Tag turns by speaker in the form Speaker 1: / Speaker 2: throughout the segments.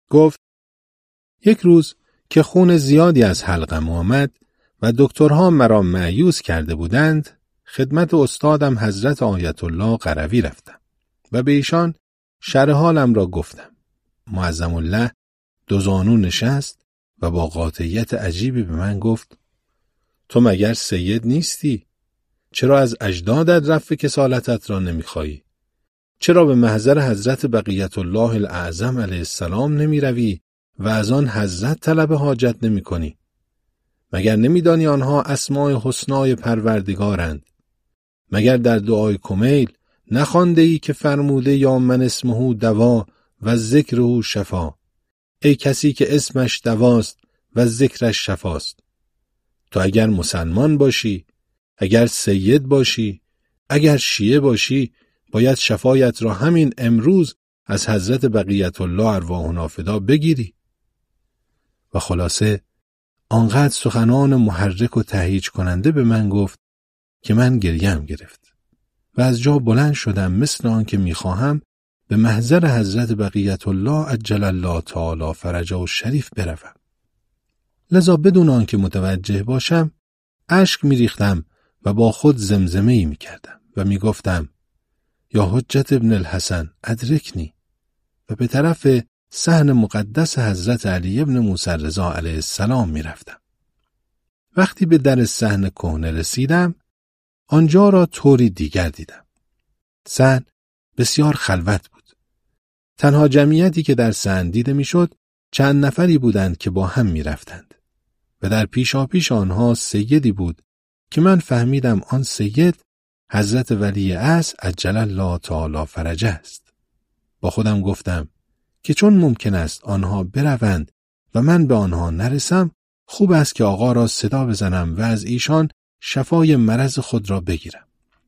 Speaker 1: گفت یک روز که خون زیادی از حلقم آمد و دکترها مرا مایوس کرده بودند، خدمت استادم حضرت آیت الله قروی رفتم و به ایشان شرح حالم را گفتم. معظم الله دوزانو نشست و با قاطعیت عجیبی به من گفت تو مگر سید نیستی؟ چرا از اجدادت رفع کسالتت را نمیخواهی؟ چرا به محضر حضرت بقیت الله الاعظم علیه السلام نمی روی و از آن حضرت طلب حاجت نمی کنی؟ مگر نمیدانی آنها اسماء حسنای پروردگارند؟ مگر در دعای کمیل نخوانده ای که فرموده یا من اسمه دوا و ذکره شفا؟ ای کسی که اسمش دواست و ذکرش شفاست. تو اگر مسلمان باشی، اگر سید باشی، اگر شیعه باشی، باید شفایت را همین امروز از حضرت بقیت الله ارواحنا فدا بگیری. و خلاصه آنقدر سخنان محرک و تهییج کننده به من گفت که من گریم گرفت و از جا بلند شدم مثل آن که میخواهم به محضر حضرت بقیت الله عجل الله تعالی فرجه و شریف بروم. لذا بدون آن که متوجه باشم اشک میریختم و با خود زمزمه‌ای میکردم و میگفتم یا حجت ابن الحسن ادرکنی، و به طرف صحن مقدس حضرت علی ابن موسی رضا علیه السلام میرفتم. وقتی به در صحن کهنه رسیدم آنجا را طوری دیگر دیدم. صحن بسیار خلوت بود. تنها جمعیتی که در صحن دیده میشد چند نفری بودند که با هم میرفتند و در پیشاپیش آنها سیدی بود که من فهمیدم آن سید حضرت ولی عصر عجل الله تعالی فرجه است. با خودم گفتم که چون ممکن است آنها بروند و من به آنها نرسم، خوب است که آقا را صدا بزنم و از ایشان شفای مرض خود را بگیرم.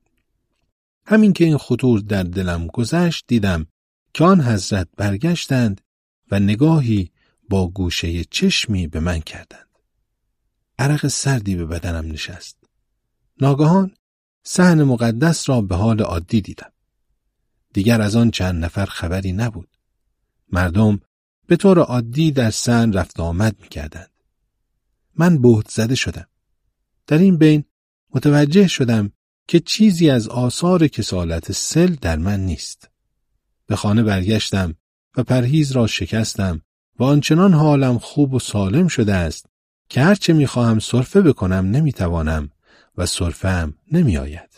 Speaker 1: همین که این خطور در دلم گذشت دیدم که آن حضرت برگشتند و نگاهی با گوشه چشمی به من کردند. عرق سردی به بدنم نشست. ناگهان صحن مقدس را به حال عادی دیدم. دیگر از آن چند نفر خبری نبود. مردم به طور عادی در صحن رفت آمد می‌کردند. من بهت زده شدم. در این بین متوجه شدم که چیزی از آثار کسالت سل در من نیست. به خانه برگشتم و پرهیز را شکستم و آنچنان حالم خوب و سالم شده است که هرچه می‌خواهم سرفه بکنم نمی‌توانم و سرفه‌ام نمی‌آید.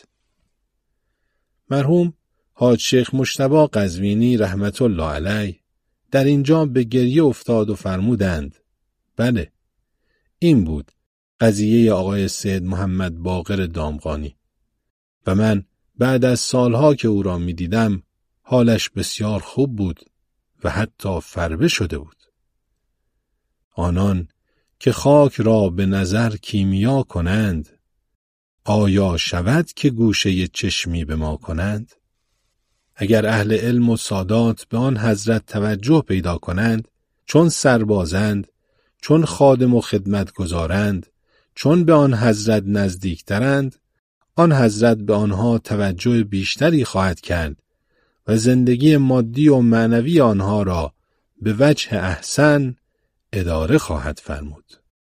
Speaker 1: مرحوم حاج شیخ مجتبی قزوینی رحمت الله علیه در اینجا به گریه افتاد و فرمودند بله، این بود قضیه آقای سید محمد باقر دامغانی و من بعد از سالها که او را می دیدم حالش بسیار خوب بود و حتی فربه شده بود. آنان که خاک را به نظر کیمیا کنند، آیا شود که گوشه چشمی به ما کنند؟ اگر اهل علم و سادات به آن حضرت توجه پیدا کنند، چون سربازند، چون خادم و خدمت گذارند، چون به آن حضرت نزدیکترند، آن حضرت به آنها توجه بیشتری خواهد کرد و زندگی مادی و معنوی آنها را به وجه احسن اداره خواهد فرمود.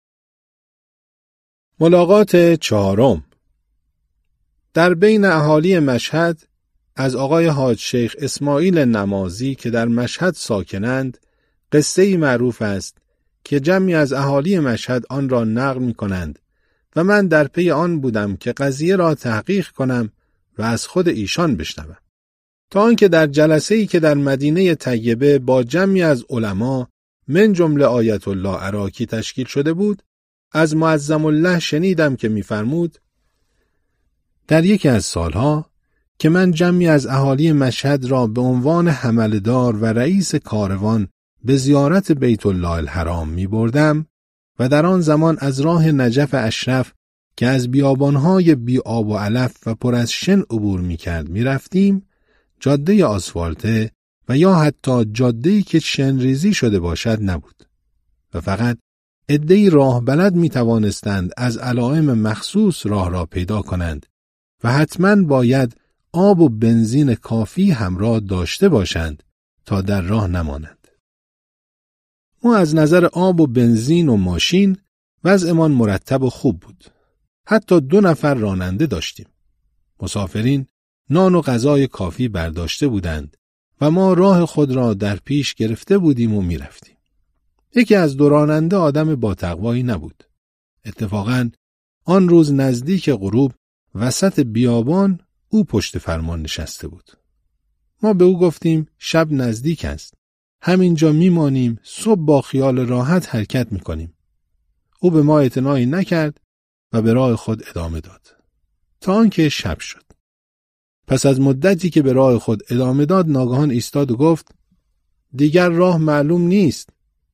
Speaker 1: ملاقات چهارم. در بین اهالی مشهد از آقای حاج شیخ اسماعیل نمازی که در مشهد ساکنند قصه‌ای معروف است که جمعی از اهالی مشهد آن را نقل می کنند و من در پی آن بودم که قضیه را تحقیق کنم و از خود ایشان بشنوم. تا آنکه در جلسه‌ای که در مدینه طیبه با جمعی از علما من جمله آیت الله عراقی تشکیل شده بود، از معظم الله شنیدم که می‌فرمود در یکی از سالها که من جمعی از اهالی مشهد را به عنوان حملدار و رئیس کاروان به زیارت بیت الله الحرام می بردم و در آن زمان از راه نجف اشرف که از بیابانهای بی آب و علف و پر از شن عبور می کرد می رفتیم، جاده آسفالته و یا حتی جاده‌ای که شنریزی شده باشد نبود و فقط عده‌ای راه بلد می توانستند از علائم مخصوص راه را پیدا کنند و حتماً باید آب و بنزین کافی همراه داشته باشند تا در راه نمانند. ما از نظر آب و بنزین و ماشین وضعمان مرتب و خوب بود. حتی 2 نفر راننده داشتیم. مسافرین نان و غذای کافی برداشته بودند و ما راه خود را در پیش گرفته بودیم و می رفتیم. یکی از 2 راننده آدم با تقوایی نبود. اتفاقاً آن روز نزدیک غروب وسط بیابان او پشت فرمان نشسته بود. ما به او گفتیم شب نزدیک است. همینجا میمانیم، صبح با خیال راحت حرکت میکنیم. او به ما اعتنایی نکرد و به راه خود ادامه داد. تا آنکه شب شد. پس از مدتی که به راه خود ادامه داد ناگهان ایستاد و گفت دیگر راه معلوم نیست.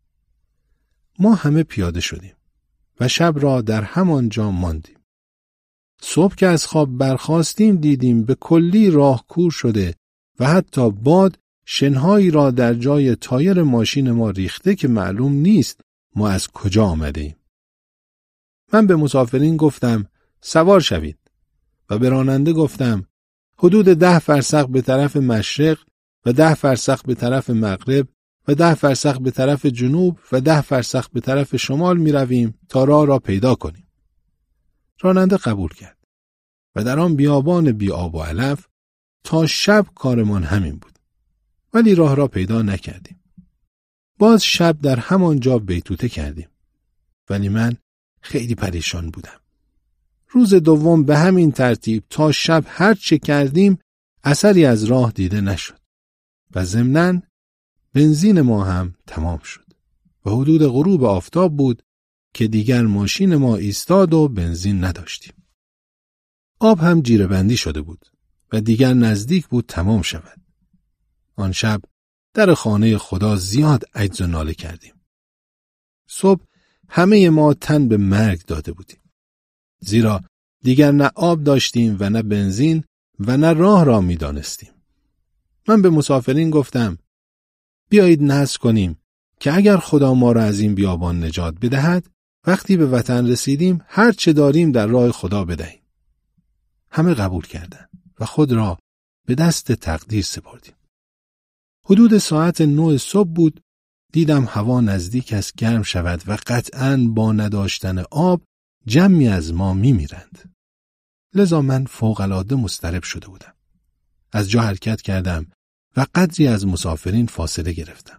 Speaker 1: ما همه پیاده شدیم و شب را در همانجا ماندیم. صبح که از خواب برخاستیم دیدیم به کلی راه کور شده و حتی باد شنهایی را در جای تایر ماشین ما ریخته که معلوم نیست ما از کجا آمده ایم. من به مسافرین گفتم سوار شوید و به راننده گفتم حدود 10 فرسخ به طرف مشرق و 10 فرسخ به طرف مغرب و 10 فرسخ به طرف جنوب و 10 فرسخ به طرف شمال می رویم تا راه را پیدا کنیم. راننده قبول کرد و در آن بیابان بی آب و علف تا شب کارمان همین بود. ولی راه را پیدا نکردیم. باز شب در همان جا بیتوته کردیم. ولی من خیلی پریشان بودم. روز دوم به همین ترتیب تا شب هر چه کردیم اثری از راه دیده نشد. و ضمناً بنزین ما هم تمام شد. و حدود غروب آفتاب بود که دیگر ماشین ما ایستاد و بنزین نداشتیم. آب هم جیره بندی شده بود و دیگر نزدیک بود تمام شود. آن شب در خانه خدا زیاد عجز و ناله کردیم. صبح همه ما تن به مرگ داده بودیم. زیرا دیگر نه آب داشتیم و نه بنزین و نه راه را می دانستیم. من به مسافرین گفتم بیایید نذر کنیم که اگر خدا ما را از این بیابان نجات بدهد وقتی به وطن رسیدیم هر چه داریم در راه خدا بدهیم. همه قبول کردند و خود را به دست تقدیر سپردیم. حدود ساعت 9 صبح بود دیدم هوا نزدیک است گرم شود و قطعاً با نداشتن آب جمعی از ما میمیرند. لذا من فوق‌العاده مضطرب شده بودم. از جا حرکت کردم و قدری از مسافرین فاصله گرفتم.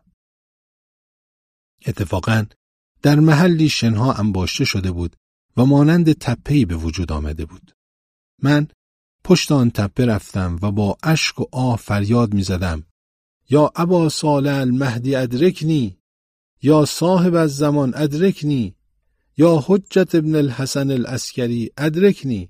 Speaker 1: اتفاقاً در محلی شنها انباشته شده بود و مانند تپه‌ای به وجود آمده بود. من پشت آن تپه رفتم و با اشک و آه فریاد می زدم یا ابا صالح المهدی ادرکنی، یا صاحب الزمان ادرکنی، یا حجت ابن الحسن العسکری ادرکنی.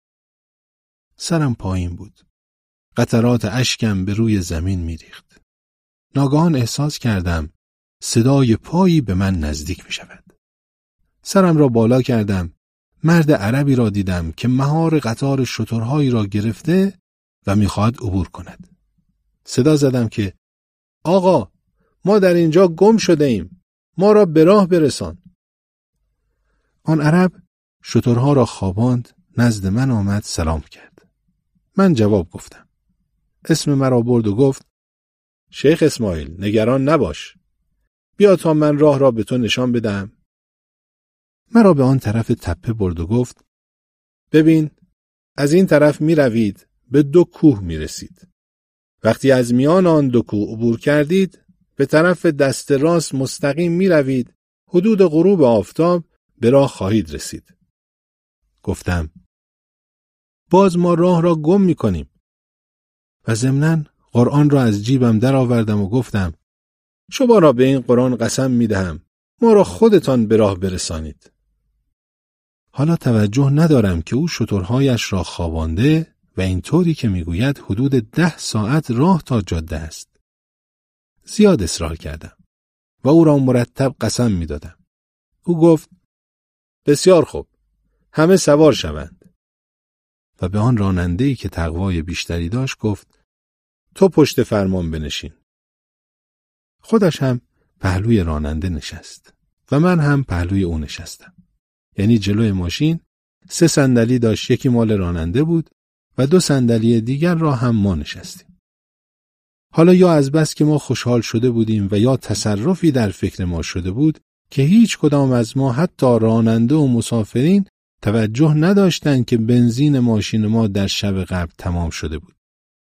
Speaker 1: سرم پایین بود. قطرات اشکم به روی زمین می ریخت. ناگهان احساس کردم صدای پایی به من نزدیک می شود. سرم را بالا کردم. مرد عربی را دیدم که مهار قطار شترهایی را گرفته و می‌خواهد عبور کند. صدا زدم که آقا ما در اینجا گم شده ایم. ما را به راه برسان. آن عرب شترها را خواباند نزد من آمد سلام کرد. من جواب گفتم. اسم مرا برد و گفت شیخ اسماعیل نگران نباش. بیا تا من راه را به تو نشان بدم. مرا به آن طرف تپه برد و گفت ببین از این طرف می روید به 2 کوه می رسید. وقتی از میان آن 2 کوه عبور کردید به طرف دست راست مستقیم می روید حدود غروب آفتاب به راه خواهید رسید. گفتم باز ما راه را گم می کنیم. و ضمناً قرآن را از جیبم در آوردم و گفتم شما را به این قرآن قسم می دهم ما را خودتان به راه برسانید. حالا توجه ندارم که او شترهایش را خوابانده و اینطوری که میگوید حدود 10 ساعت راه تا جاده است. زیاد اصرار کردم و او را مرتب قسم میدادم. او گفت بسیار خوب همه سوار شوند. و به آن راننده‌ای که تقوای بیشتری داشت گفت تو پشت فرمان بنشین. خودش هم پهلوی راننده نشست و من هم پهلوی او نشستم. یعنی جلوی ماشین 3 صندلی داشت، یکی مال راننده بود و 2 صندلی دیگر را هم ما نشستیم. حالا یا از بس که ما خوشحال شده بودیم و یا تصرفی در فکر ما شده بود که هیچ کدام از ما حتی راننده و مسافرین توجه نداشتند که بنزین ماشین ما در شب قبل تمام شده بود.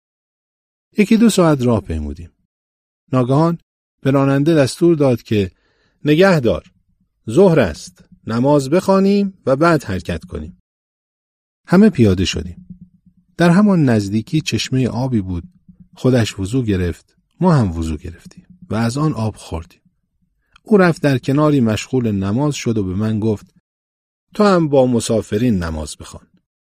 Speaker 1: 1-2 ساعت راه پیمودیم. ناگهان به راننده دستور داد که نگهدار، ظهر است، نماز بخوانیم و بعد حرکت کنیم. همه پیاده شدیم. در همان نزدیکی چشمه آبی بود. خودش وضو گرفت، ما هم وضو گرفتیم و از آن آب خوردیم. او رفت در کناری مشغول نماز شد و به من گفت تو هم با مسافرین نماز بخوان.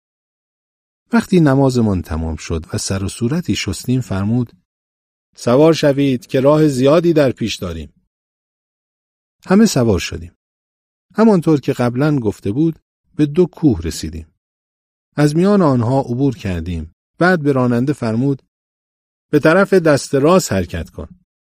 Speaker 1: وقتی نمازمان تمام شد و سر و صورتی شستیم فرمود سوار شوید که راه زیادی در پیش داریم. همه سوار شدیم. همانطور که قبلا گفته بود به 2 کوه رسیدیم. از میان آنها عبور کردیم. بعد به راننده فرمود به طرف دست راست حرکت کن.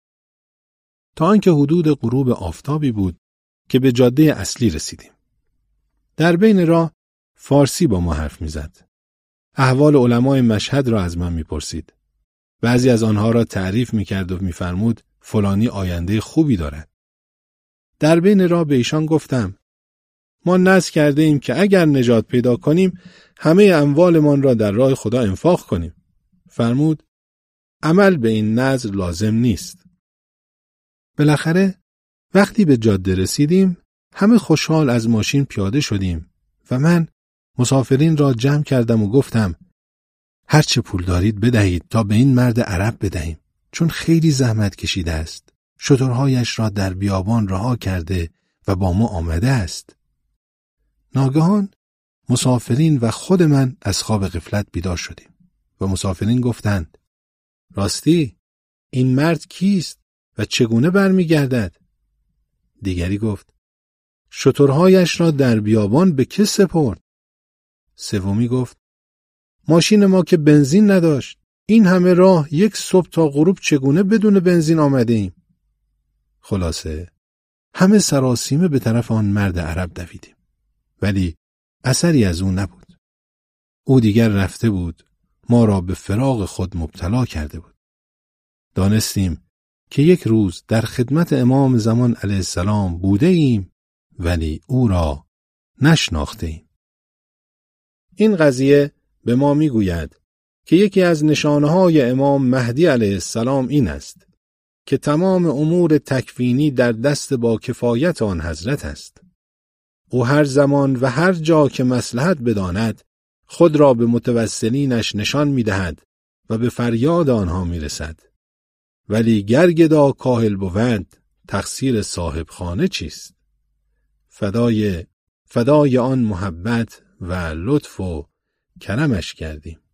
Speaker 1: تا آنکه حدود غروب آفتابی بود که به جاده اصلی رسیدیم. در بین راه فارسی با ما حرف می‌زد. احوال علمای مشهد را از من می‌پرسید. بعضی از آنها را تعریف می‌کرد و می‌فرمود فلانی آینده خوبی دارد. در بین راه به ایشان گفتم ما نذر کرده ایم که اگر نجات پیدا کنیم همه اموالمان را در راه خدا انفاق کنیم. فرمود عمل به این نذر لازم نیست. بالاخره وقتی به جاده رسیدیم همه خوشحال از ماشین پیاده شدیم و من مسافرین را جمع کردم و گفتم هر چه پول دارید بدهید تا به این مرد عرب بدهیم، چون خیلی زحمت کشیده است. شترهایش را در بیابان رها کرده و با ما آمده است. ناگهان مسافرین و خود من از خواب غفلت بیدار شدیم و مسافرین گفتند راستی این مرد کیست و چگونه برمیگردد؟ دیگری گفت شترهایش را در بیابان به که سپرد؟ سومی گفت ماشین ما که بنزین نداشت، این همه راه یک صبح تا غروب چگونه بدون بنزین آمده ایم؟ خلاصه همه سراسیمه به طرف آن مرد عرب دویدیم، ولی اثری از او نبود. او دیگر رفته بود، ما را به فراق خود مبتلا کرده بود. دانستیم که یک روز در خدمت امام زمان علیه السلام بوده ایم ولی او را نشناخته ایم. این قضیه به ما میگوید که یکی از نشانه‌های امام مهدی علیه السلام این است که تمام امور تکوینی در دست با کفایت آن حضرت است. او هر زمان و هر جا که مصلحت بداند خود را به متوسلینش نشان می‌دهد و به فریاد آنها می‌رسد. ولی گر گدا کاهل بود تقصیر صاحب خانه چیست؟ فدای آن محبت و لطف و کرمش کردیم.